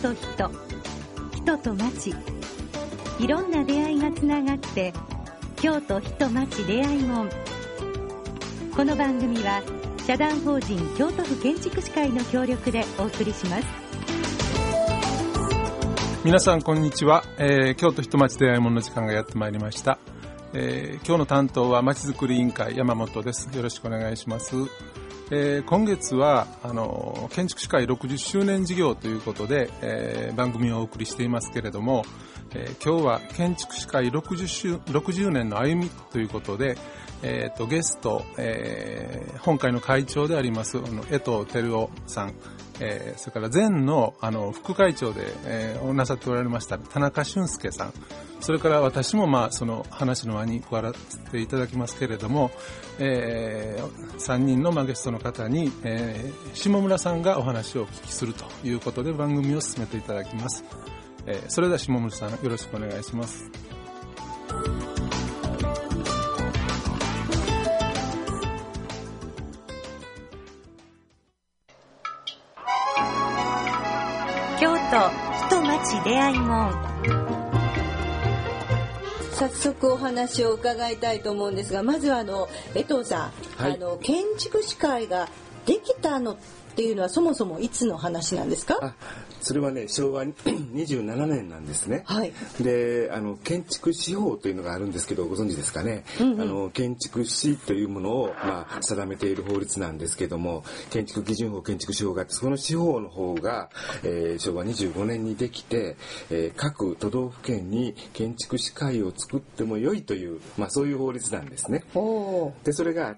と人、人と町、いろんな出会いがつながって京都人町出会い門。この番組は社団法人京都府建築士会の協力でお送りします。 皆さんこんにちは、京都人町出会い門の時間がやってまいりました。今日の担当はまちづくり委員会山本です。よろしくお願いします。今月は建築士会60周年事業ということで、番組をお送りしていますけれども、今日は建築士会60年の歩みということで、ゲスト、本会の会長であります江藤照夫さん、それから前の副会長で、なさっておられました田中俊介さん、それから私もその話の輪に加わらせていただきますけれども、3人のゲストの方に、下村さんがお話をお聞きするということで番組を進めていただきます。それでは下村さんよろしくお願いします。 京都人町出会い門。 早速お話を伺いたいと思うんですが、まずは江藤さん、はい、建築士会ができたのっていうのはそもそもいつの話なんですか？ それはね、昭和27年なんですね。はい、で建築士法というのがあるんですけど、ご存知ですかね。建築士というものを、定めている法律なんですけども、建築基準法、建築士法があって、その司法の方が、昭和25年にできて、各都道府県に建築士会を作っても良いという、そういう法律なんですね。でそれがあって、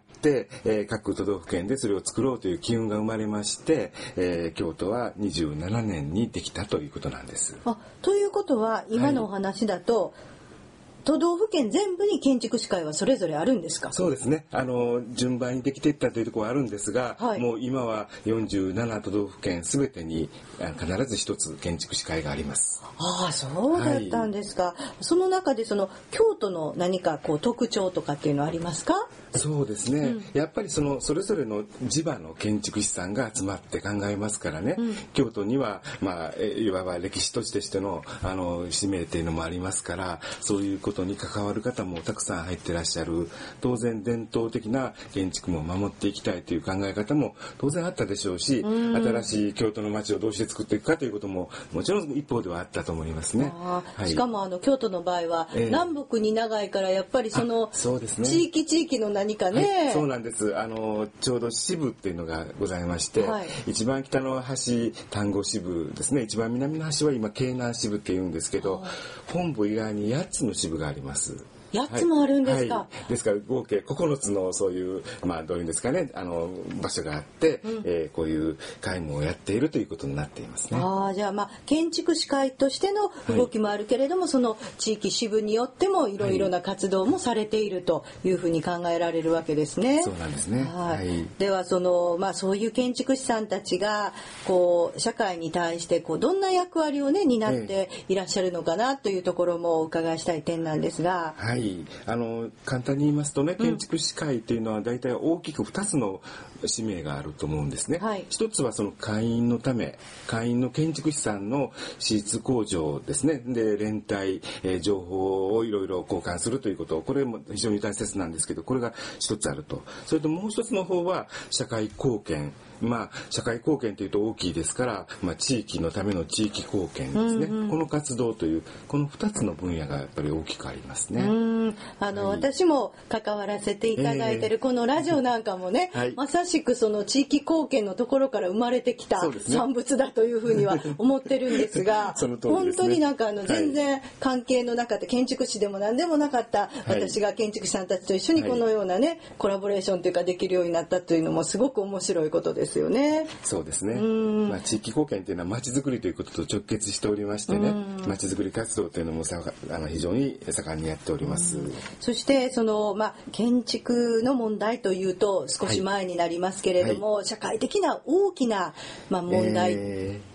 各都道府県でそれを作ろうという機運が生まれまして、京都は27年にできたということなんです。 ということは今のお話だと、都道府県全部に建築士会はそれぞれあるんですか？そうですね。 順番にできていったというところはあるんですが、もう今は47都道府県すべてに必ず一つ建築士会があります。 そうだったんですか。その中で京都の何か特徴とかっていうのはありますか？ そうですね、やっぱりそれぞれの地場の建築士さんが集まって考えますからね、京都には、いわば歴史都市としての使命っていうのもありますから、そういうことに関わる方もたくさん入ってらっしゃる。当然伝統的な建築も守っていきたいという考え方も当然あったでしょうし、新しい京都の街をどうして作っていくかということももちろん一方ではあったと思いますね。 しかも京都の場合は、南北に長いからやっぱりそうですね、 地域の何かね、 そうなんです。ちょうど支部っていうのがございまして、一番北の端丹後支部ですね、一番南の端は今京南支部っていうんですけど、本部以外に8つの支部があります。 8つもあるんですか？ ですから合計9つのそういうどういうんですかね、場所があって、こういう会務をやっているということになっていますね。 じゃあ建築士会としての動きもあるけれども、その地域支部によってもいろいろな活動もされているというふうに考えられるわけですね。 そうなんですね。 ではそういう建築士さんたちが社会に対してどんな役割をね担っていらっしゃるのかなというところもお伺いしたい点なんですが。 簡単に言いますとね、建築士会というのは大体大きく2つの使命があると思うんですね。一つはその会員のため、会員の建築士さんの資質向上ですね。で連帯、情報をいろいろ交換するということ、これも非常に大切なんですけど、これが一つあると。それともう一つの方は社会貢献。社会貢献というと大きいですから、地域のための地域貢献ですね、この活動というこの2つの分野がやっぱり大きくありますね。 私も関わらせていただいているこのラジオなんかもね、まさしくその地域貢献のところから生まれてきた産物だというふうには思ってるんですが本当に全然関係のなかった、建築士でも何でもなかった私が建築士さんたちと一緒にこのようなねコラボレーションというかできるようになったというのもすごく面白いことですよね。 そうですね。地域貢献というのは街づくりということと直結しておりましてね、街づくり活動というのも非常に盛んにやっております。 そして建築の問題というと少し前になりますけれども、社会的な大きな問題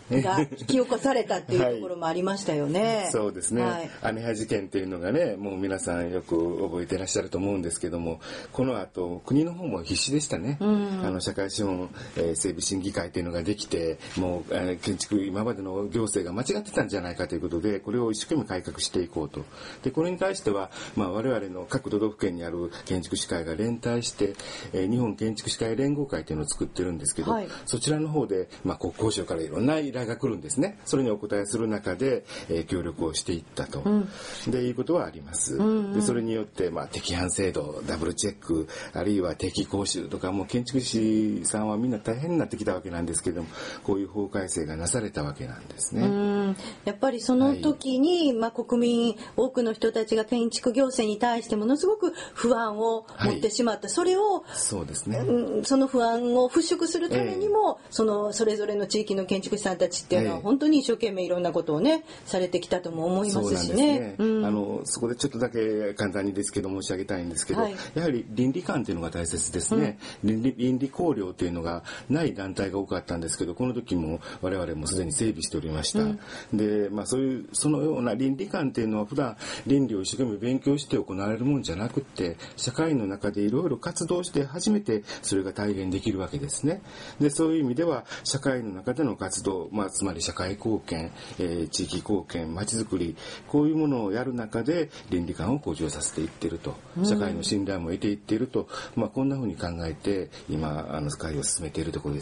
が引き起こされたっていうところもありましたよね。 そうですね。姉派事件っていうのがね、もう皆さんよく覚えていらっしゃると思うんですけども、この後国の方も必死でしたね。社会資本、整備審議会っていうのができて、もう建築今までの行政が間違ってたんじゃないかということで、これを一生懸命改革していこうと。でこれに対しては、我々の各都道府県にある建築士会が連帯して、日本建築士会連合会というのを作ってるんですけど、そちらの方で、国交省からいろんな依頼が来るんですね。それにお答えする中で、協力をしていったと、でいうことはあります。でそれによって、適範制度、ダブルチェック、あるいは定期講習とか、もう建築士さんはみんな大変になってきたわけなんですけども、こういう法改正がなされたわけなんですね。 やっぱりその時に、国民多くの人たちが建築行政に対してものすごく不安を持ってしまった、それをそうですね、 その不安を払拭するためにも、それぞれの地域の建築士さんたちっていうのは本当に一生懸命いろんなことをねされてきたとも思いますしね。 そこでちょっとだけ簡単にですけど申し上げたいんですけど、やはり倫理観というのが大切ですね。倫理考慮というのがない団体が多かったんですけど、この時も我々もすでに整備しておりました。で、そのような倫理観というのは普段倫理を一生懸命勉強して行われるもんじゃなくて、社会の中でいろいろ活動して初めてそれが体現できるわけですね。でそういう意味では社会の中での活動、つまり社会貢献、地域貢献、まちづくり、こういうものをやる中で倫理観を向上させていっていると、社会の信頼も得ていっていると、こんなふうに考えて今会を進めているところです。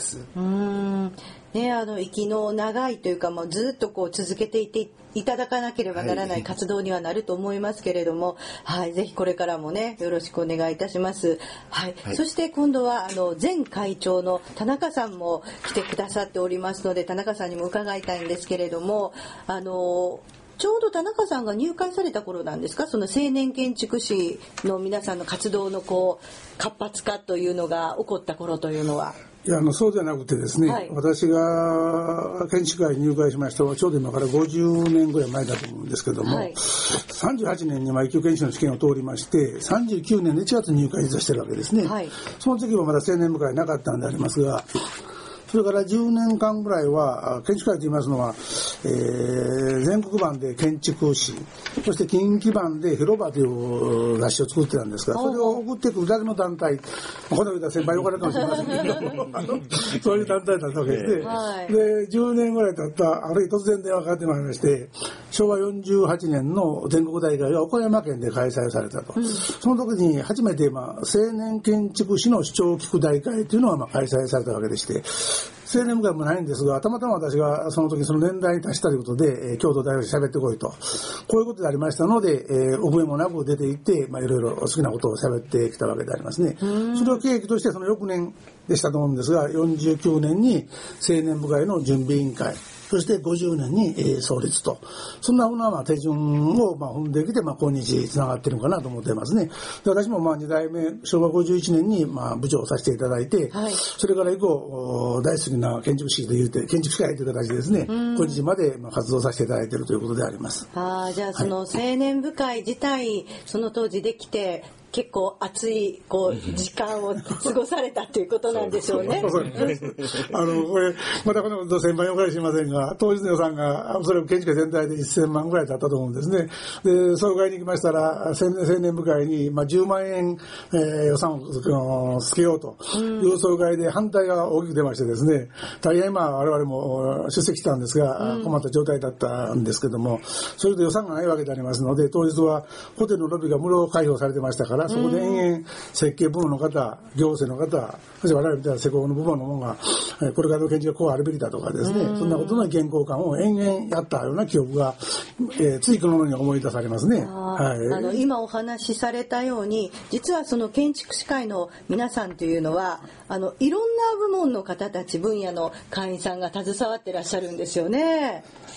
息の長いというか、ずっと続けていっていただかなければならない活動にはなると思いますけれども、ぜひこれからもねよろしくお願いいたします。そして今度は前会長の田中さんも来てくださっておりますので、田中さんにも伺いたいんですけれども、ちょうど田中さんが入会された頃なんですか、その青年建築士の皆さんの活動の活発化というのが起こった頃というのは。 いやそうじゃなくてですね、私が建築会に入会しましたのはちょうど今から50年ぐらい前だと思うんですけども、38年に一級建築士の試験を通りまして、39年の1月に入会してるわけですね。その時はまだ青年部会なかったんでありますが、それから10年間ぐらいは建築会といいますのは、全国版で建築士、そして近畿版で広場という雑誌を作ってたんですが、それを送ってくるだけの団体、この言ったら先輩よかったかもしれませんけどそういう団体だったわけですね。で10年ぐらい経ったある日突然電話がかかってまいりまして、昭和48年の全国大会が岡山県で開催されたと、その時に初めて青年建築士の主張を聞く大会というのが開催されたわけでして、青年部会もないんですが、たまたま私がその時その年代に達したということで、京都大学で喋ってこいと、こういうことでありましたので、覚えもなく出て行って、いろいろ好きなことを喋ってきたわけでありますね。それを契機としてその翌年でしたと思うんですが、49年に青年部会の準備委員会、そして50年に創立と、そんなふうな手順を踏んできて、今日つながっているのかなと思っていますね。で私も2代目、昭和51年に部長をさせていただいて、それから以降大好きな建築士というて建築士会という形でですね、今日まで活動させていただいているということであります。 じゃあその青年部会自体、その当時できて結構熱い時間を過ごされたということなんでしょうね。これまたこのこと先輩にお伺いしませんが、当時の予算がそれ建築全体で1000万ぐらいだったと思うんですね。で総会に行きましたら、青年部会に10万円、予算をつけようという総会で反対が大きく出ましてですね、大変我々も出席したんですが、困った状態だったんですけども、それで予算がないわけでありますので、当日はホテルのロビーが無料開放されてましたから、そこで延々設計部門の方、行政の方、そして我々みたいな施工の部門の者が、これからの建築がこうあるべきだとかですね、そんなことの意見交換を延々やったような記憶が、ついこのように思い出されますね。 今お話しされたように、実はその建築士会の皆さんというのは、いろんな部門の方たち、分野の会員さんが携わってらっしゃるんですよね。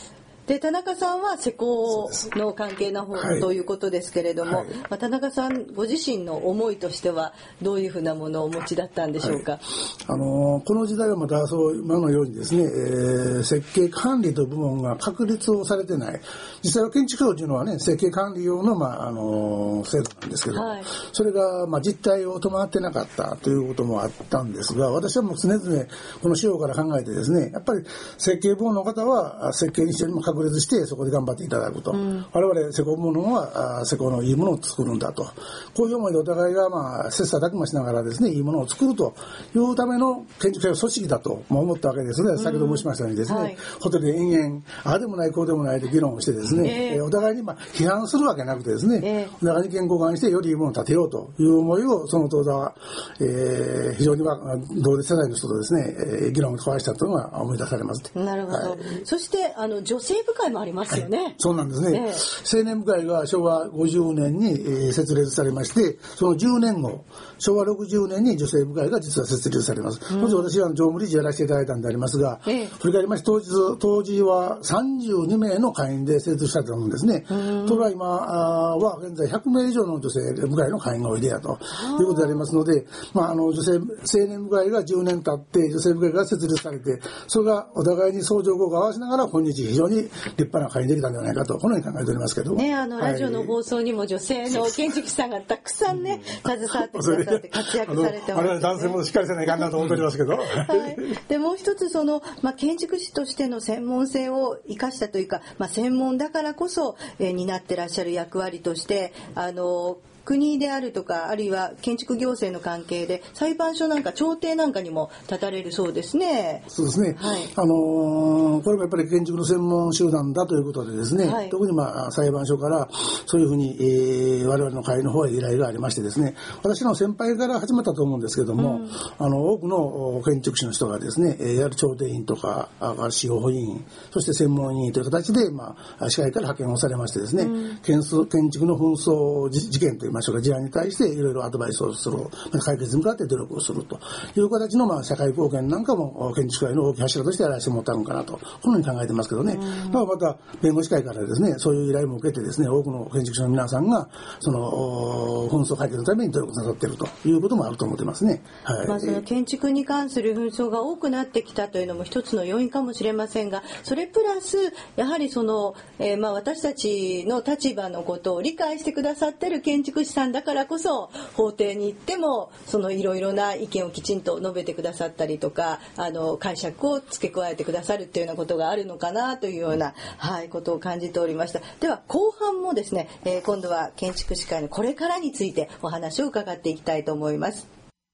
で田中さんは施工の関係の方ということですけれども、田中さんご自身の思いとしてはどういうふうなものをお持ちだったんでしょうか。 この時代はまた今のようにですね、設計管理という部門が確立をされてない。実際は建築庁というのはね、設計管理用の制度なんですけど、それが実態を伴ってなかったということもあったんですが、私はもう常々この資料から考えてですね、やっぱり設計部門の方は設計にしても確立してそこで頑張っていただくと、我々施工部門は施工のいいものを作るんだと、こういう思いでお互いが切磋琢磨しながらですね、いいものを作るというための建築組織だと思ったわけですね。先ほど申しましたようにですね、ホテルで延々ああでもないこうでもないで議論をしてですね、お互いに批判するわけなくてですね、お互いに意見交換してよりいいものを立てようという思いをその当座は、非常に同列世代の人とですね、議論を交わしたというのが思い出されます。 なるほど。そして女性部会もありますよね。 そうなんですね。青年部会が昭和50年に設立されまして、その10年後昭和60年に女性部会が実は設立されます。当時私は常務理事やらせていただいたんでありますが、振り返りまして当時は32名の会員で設立されたものですね。ところが今は現在100名以上の女性部会の会員がおいでやということでありますので、女性青年部会が10年経って女性部会が設立されて、それがお互いに相乗効果を合わせながら今日非常に立派な会員できたんではないかとこのように考えておりますけどね。 ラジオの放送にも女性の建築士さんがたくさんね携わってくださって活躍されてます、ね。 我々男性もしっかりせないかんなと思っておりますけど、 でもう一つ建築士としての専門性を生かしたというか、専門だからこそ、担ってらっしゃる役割として国であるとか、あるいは建築行政の関係で裁判所なんか調停なんかにも立たれるそうですね。 そうですね、これもやっぱり建築の専門集団だということでですね、特に裁判所からそういうふうに、我々の会の方へ依頼がありましてですね、私の先輩から始まったと思うんですけども、多くの建築士の人がですね、やはり調停員とか司法委員、そして専門委員という形で、司会から派遣をされましてですね、建築の紛争事件といいます事案に対していろいろアドバイスをする、解決に向かって努力をするという形の社会貢献なんかも建築界の大きな柱としてやらせてもらったのかなとこのように考えてますけどね。また弁護士会からですね、そういう依頼も受けてですね、多くの建築士の皆さんがその紛争解決のために努力なさっているということもあると思ってますね。 その建築に関する紛争が多くなってきたというのも一つの要因かもしれませんが、それプラスやはり私たちの立場のことを理解してくださっている建築士さんだからこそ法廷に行ってもいろいろな意見をきちんと述べてくださったりとか、解釈を付け加えてくださるというようなことがあるのかなというような、ことを感じておりました。では後半もですね、今度は建築士会のこれからについてお話を伺っていきたいと思います。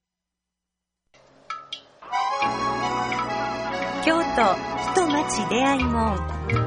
京都人町出会い門。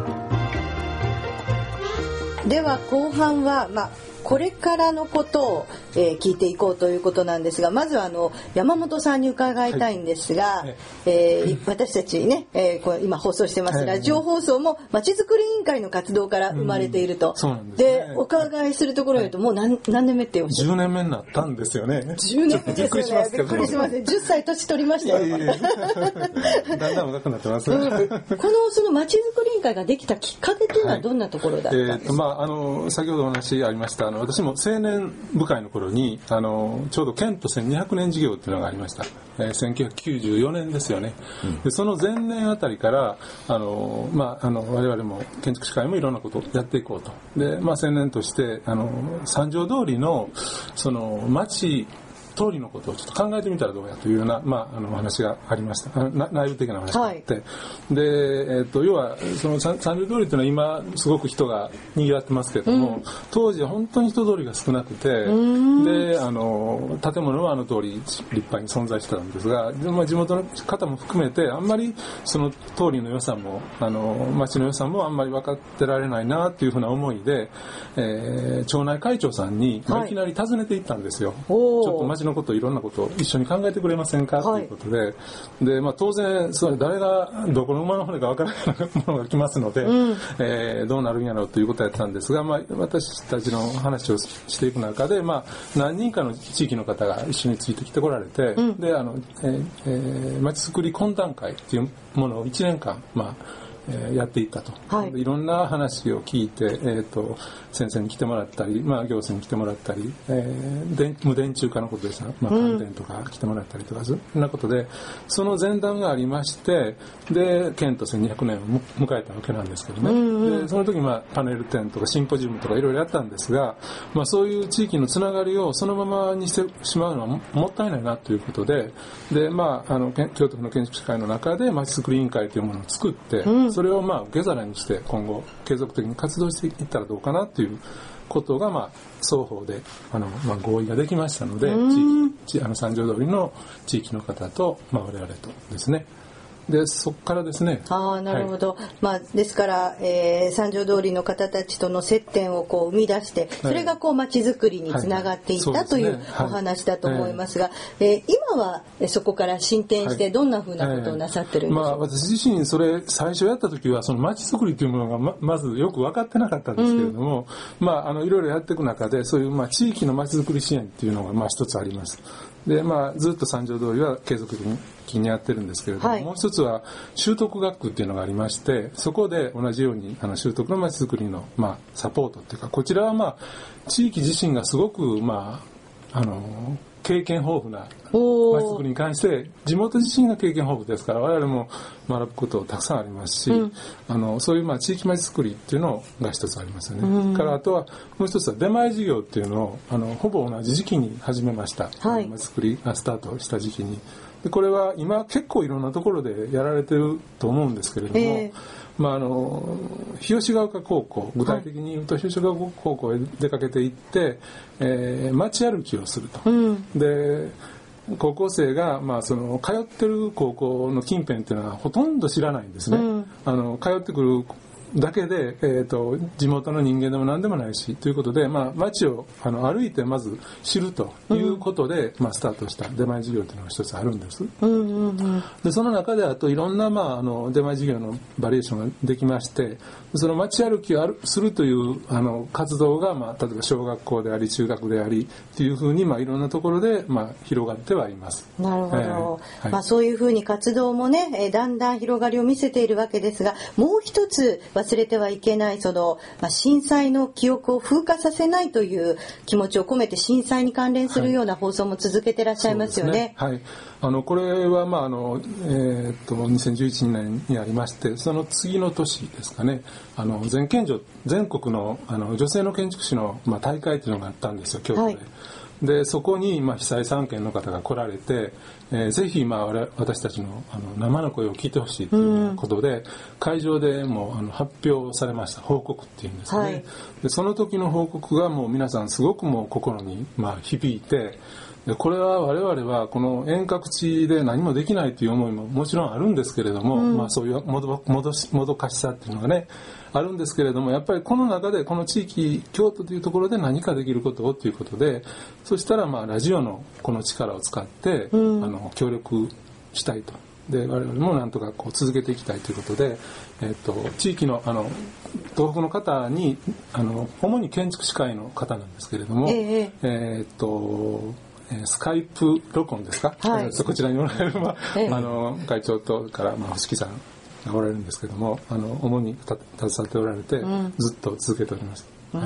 では後半はこれからのことを、聞いていこうということなんですが、まずは山本さんに伺いたいんですが、私たちね、今放送してますラジオ放送もまちづくり委員会の活動から生まれていると。 そうなんですね。 でお伺いするところによるともう 何年目って言うんですか。 10年目になったんですよね。 10年目ですよね。びっくりしますけど。びっくりしますね。10歳年取りましたよ。 だんだん若くなってます、ね。 そのまちづくり委員会ができたきっかけというのはどんなところだったんですか。 先ほどお話ありました私も青年部会の頃にちょうど県都1200年事業っていうのがありました。1994年ですよね。でその前年あたりから我々も建築士会もいろんなことをやっていこうと。で青年として三条通りのその町通りのことをちょっと考えてみたらどうやというような、お話がありました。内部的な話があって、で、要はその三条通りというのは今すごく人が賑わってますけれども、当時は本当に人通りが少なくて、で建物は通り立派に存在してたんですが、地元の方も含めてあんまりその通りの良さも町の良さもあんまり分かってられないなというふうな思いで、町内会長さんにいきなり訪ねていったんですよ。ちょっと町のこといろんなことを一緒に考えてくれませんかということで、当然それ誰がどこの馬の骨か分からないものが来ますので、どうなるんやろうということをやったんですが、私たちの話をしていく中で、何人かの地域の方が一緒についてきてこられて、でまちづくり懇談会というものを1年間やっていったと、いろんな話を聞いて、先生に来てもらったり、行政に来てもらったり、無電柱化のことですが、関電とか来てもらったりとか、そんなことでその前段がありまして、で県と1200年を迎えたわけなんですけどね、でその時パネル展とかシンポジウムとかいろいろやったんですが、そういう地域のつながりをそのままにしてしまうのはもったいないなということで、京都府の建築士会の中でまちづくり委員会というものを作って、それを受け皿にして今後継続的に活動していったらどうかなということが双方で合意ができましたので、三条通りの地域の方と我々とですね、でそこからですね。 なるほど。ですから、三条通りの方たちとの接点を生み出して、それが街づくりにつながっていったというお話だと思いますが、今はそこから進展してどんなふうなことをなさってるんでしょうか。 私自身それ最初やった時はその街づくりというものがまずよく分かってなかったんですけれども、いろいろやっていく中でそういう地域の街づくり支援っていうのが一つあります。でずっと三条通りは継続的にやってるんですけれども、もう一つは習得学区っていうのがありまして、そこで同じように習得のまちづくりのサポートっていうか、こちらは地域自身がすごく経験豊富なまちづくりに関して地元自身が経験豊富ですから、我々も学ぶことたくさんありますし、そういう地域まちづくりっていうのが一つありますよね。からあとはもう一つは出前事業っていうのをほぼ同じ時期に始めました。まちづくりがスタートした時期に。でこれは今結構いろんなところでやられてると思うんですけれども、日吉ヶ丘高校、具体的に言うと日吉ヶ丘高校へ出かけていって、街歩きをすると。で高校生が、その通ってる高校の近辺っていうのはほとんど知らないんですね。通ってくるだけで、地元の人間でも何でもないしということで、街を歩いてまず知るということで、スタートした出前事業というのが一つあるんです。でその中であといろんな、出前事業のバリエーションができまして、その街歩きをするという活動が、例えば小学校であり中学でありというふうに、いろんなところで、広がってはいます。 なるほど。そういうふうに活動もね、だんだん広がりを見せているわけですが、もう一つ忘れてはいけない震災の記憶を風化させないという気持ちを込めて震災に関連するような放送も続けてらっしゃいますよね。 これは2011年にありまして、その次の年ですかね、全国の女性の建築士の大会というのがあったんですよ、京都で。でそこに被災3県の方が来られて、ぜひ私たちの生の声を聞いてほしいということで、会場でも発表されました。報告っていうんですね。でその時の報告がもう皆さんすごく心に響いて、でこれは我々はこの遠隔地で何もできないという思いももちろんあるんですけれども、そういうもどかしさっていうのがねあるんですけれども、やっぱりこの中でこの地域京都というところで何かできることをということで、そしたらラジオのこの力を使って、協力したいと。で我々もなんとか続けていきたいということで、地域の東北の方に主に建築士会の方なんですけれども、スカイプ録音ですか、こちらにおられる、会長とから星木さんがおられるんですけども、主に携わっておられて、ずっと続けております。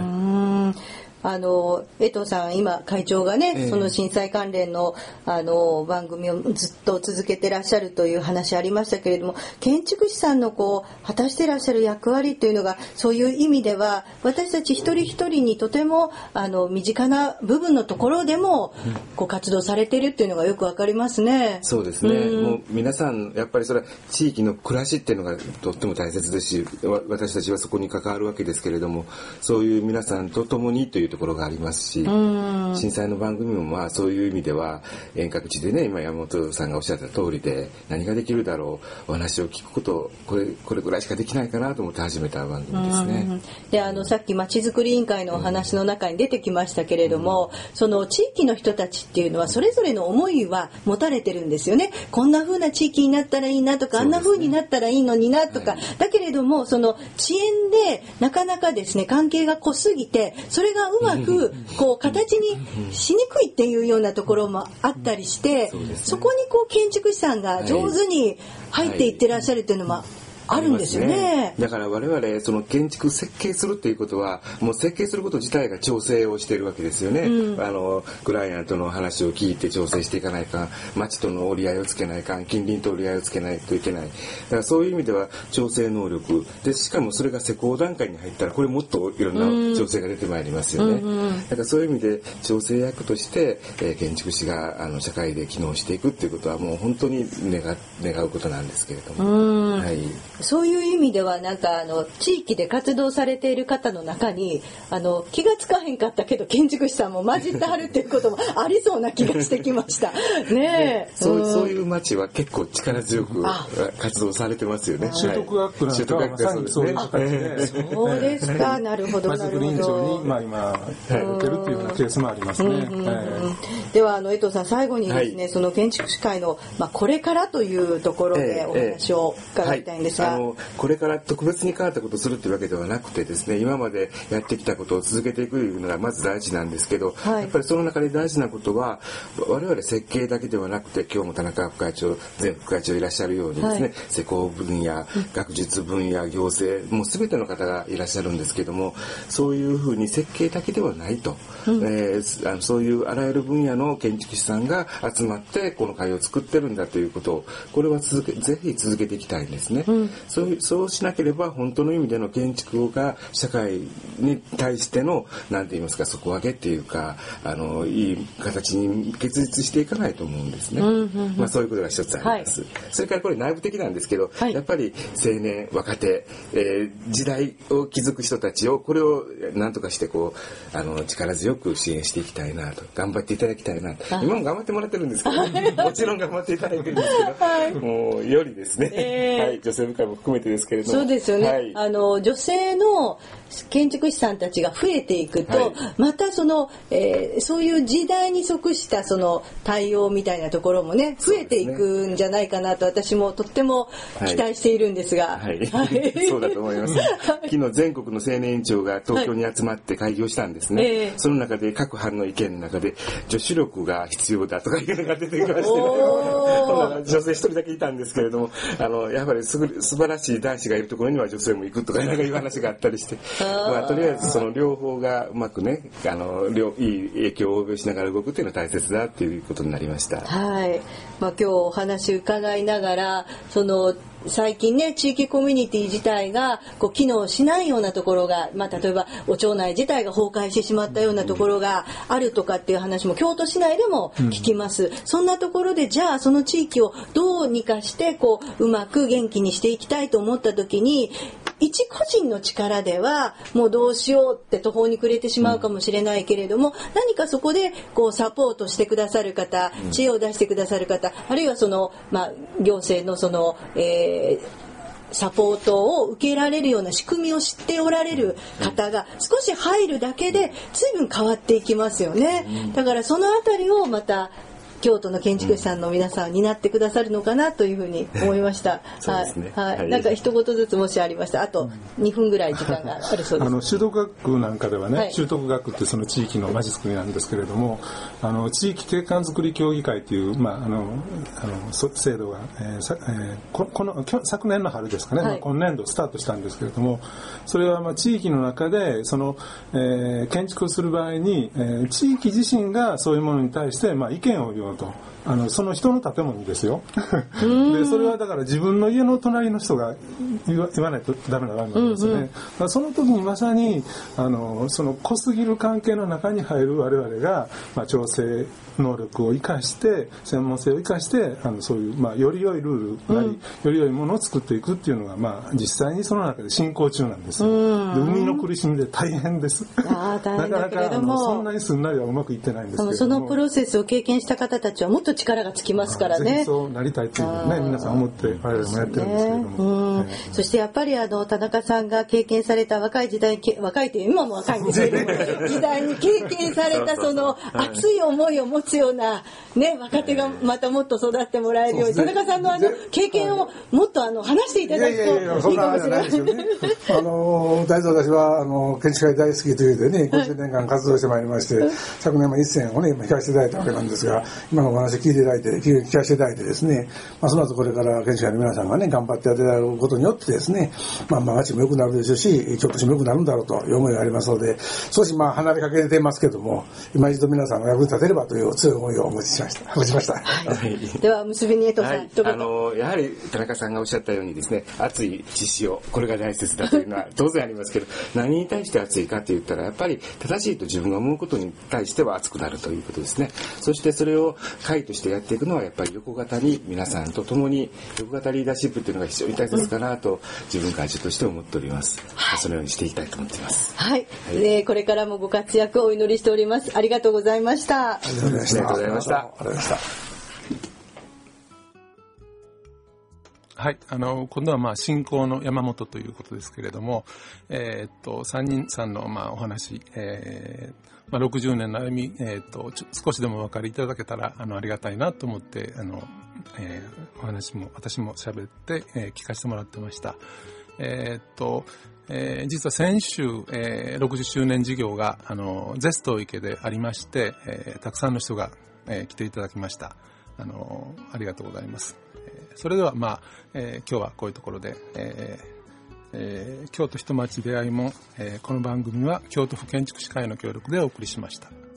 江藤さん、今会長がね、その震災関連の番組をずっと続けてらっしゃるという話ありましたけれども、建築士さんの果たしてらっしゃる役割というのが、そういう意味では私たち一人一人にとても身近な部分のところでも活動されているっていうのがよくわかりますね。 そうですね。もう皆さんやっぱりそれは地域の暮らしっていうのがとっても大切ですし、私たちはそこに関わるわけですけれども、そういう皆さんと共にというところがありますし、震災の番組もそういう意味では遠隔地でね、今山本さんがおっしゃった通りで何ができるだろう、お話を聞くことこれぐらいしかできないかなと思って始めた番組ですね。 でさっきまちづくり委員会のお話の中に出てきましたけれども、その地域の人たちっていうのはそれぞれの思いは持たれてるんですよね。こんな風な地域になったらいいなとか、あんな風になったらいいのになとか、だけれどもその遅延でなかなかですね関係が濃すぎて、それがうまく形にしにくいっていうようなところもあったりして、そこに建築士さんが上手に入っていってらっしゃるっていうのもあるんですよね。 だから我々その建築設計するっていうことはもう設計すること自体が調整をしているわけですよね。クライアントの話を聞いて調整していかないかん、町との折り合いをつけないかん、近隣と折り合いをつけないといけない。だからそういう意味では調整能力で、しかもそれが施工段階に入ったらこれもっといろんな調整が出てまいりますよね。だからそういう意味で調整役として、建築士が社会で機能していくっていうことはもう本当に願うことなんですけれども、はい、 そういう意味ではなんか地域で活動されている方の中に気がつかへんかったけど建築士さんも混じってはるっていうこともありそうな気がしてきましたね。 そういう町は結構力強く活動されてますよね。 習得学区なんかはまさにそういう形で、 そうですか、なるほどなるほど。 町づくり委員長に今やってるっていうようなケースもありますね。 では江藤さん、最後にですね、その建築士会のこれからというところでお話を伺いたいんですが、 これから特別に変わったことをするっていうわけではなくてですね、今までやってきたことを続けていくというのがまず大事なんですけど、やっぱりその中で大事なことは我々設計だけではなくて、今日も田中副会長前副会長いらっしゃるようにですね、施工分野、学術分野、行政、もう全ての方がいらっしゃるんですけども、そういうふうに設計だけではないと、そういうあらゆる分野の建築士さんが集まってこの会を作ってるんだということを、これはぜひ続けていきたいんですね。そうしなければ本当の意味での建築が社会に対しての何て言いますか、底上げっていうかいい形に結実していかないと思うんですね。そういうことが一つあります。それからこれ内部的なんですけど、やっぱり青年若手、時代を築く人たちをこれを何とかして力強く支援していきたいなと、頑張っていただきたいなと。今も頑張ってもらってるんですけど、もちろん頑張っていただいてるんですけど、もうよりですね、女性部会も含めてですけれども、 そうですよね、女性の建築士さんたちが増えていくと、またそういう時代に即したその対応みたいなところもね、増えていくんじゃないかなと私もとっても期待しているんですが、 そうだと思います。昨日全国の青年委員長が東京に集まって会議をしたんですね。その中で各班の意見の中で女子力が必要だとかいうのが出てきましてね、女性一人だけいたんですけれども、やっぱり素晴らしい男子がいるところには女性も行くとかいう話があったりして、とりあえずその両方がうまくね、いい影響を及ぼしながら動くっていうのは大切だっていうことになりました。 今日お話伺いながら、最近ね、地域コミュニティ自体が機能しないようなところが、例えばお町内自体が崩壊してしまったようなところがあるとかっていう話も京都市内でも聞きます。そんなところでじゃあその地域をどうにかしてうまく元気にしていきたいと思った時に、一個人の力ではもうどうしようって途方に暮れてしまうかもしれないけれども、何かそこでサポートしてくださる方、知恵を出してくださる方、あるいは行政のサポートを受けられるような仕組みを知っておられる方が少し入るだけで随分変わっていきますよね。だからそのあたりをまた京都の建築士さんの皆さんになってくださるのかなというふうに思いました。なんか一言ずつもしありました。あと2分ぐらい時間があるそうです。 習得学区なんかではね、習得学区ってその地域のまちづくりなんですけれども、地域景観づくり協議会という制度が、昨年の春ですかね、今年度スタートしたんですけれども、それは地域の中で建築をする場合に、地域自身がそういうものに対して意見を言おうと。その人の建物ですよでそれはだから自分の家の隣の人が言わないとダメな場面なんですよね。その時にまさにその濃すぎる関係の中に入る我々が、調整能力を生かして専門性を生かしてそういう、より良いルールなり、より良いものを作っていくっていうのが、実際にその中で進行中なんですよ。で生みの苦しみで大変です。 なかなかそんなにすんなりはうまくいってないんですけれども、 そのプロセスを経験した方たちはもっと力がつきますからね。 ぜひそうなりたいというのをね、皆さん思って我々もやってるんですけれども、 そしてやっぱり田中さんが経験された若い時代、若いという今も若いんですけれども時代に経験されたその熱い思いを持つような若手がまたもっと育ってもらえるように、田中さんの経験をもっと話していただくといいかもしれないですよね。 大豆私は建築家大好きというでね、50年間活動してまいりまして、昨年も一線をね引かせていただいたわけなんですが、 今のお話聞いていただいて、聞かせていただいてですね、その後これから研修会の皆さんがね、頑張ってやっていただくことによってですね、街も良くなるでしょうし、京都市も良くなるんだろうという思いがありますので、少し離れかけてますけども、今一度皆さんが役に立てればという強い思いをお持ちしました。 はい、では、結びに江藤さん、 やはり田中さんがおっしゃったようにですね、熱い知識を、これが大切だというのは当然ありますけど、何に対して熱いかって言ったら、やっぱり正しいと自分が思うことに対しては熱くなるということですね。そしてそれを会としてやっていくのは、やっぱり横型に皆さんと共に、横型リーダーシップっていうのが非常に大切かなと、自分会長として思っております。そのようにしていきたいと思っています。 はい。これからもご活躍をお祈りしております。ありがとうございました。 ありがとうございました。 はい、今度は信仰の山本ということですけれども、3人さんのお話、60年の歩み、少しでもお分かりいただけたらありがたいなと思ってお話も私も喋って、聞かせてもらってました。実は先週、60周年事業がゼスト池でありまして、たくさんの人が、来ていただきました。ありがとうございます。それでは今日はこういうところで、京都人町出会いも、この番組は京都府建築士会の協力でお送りしました。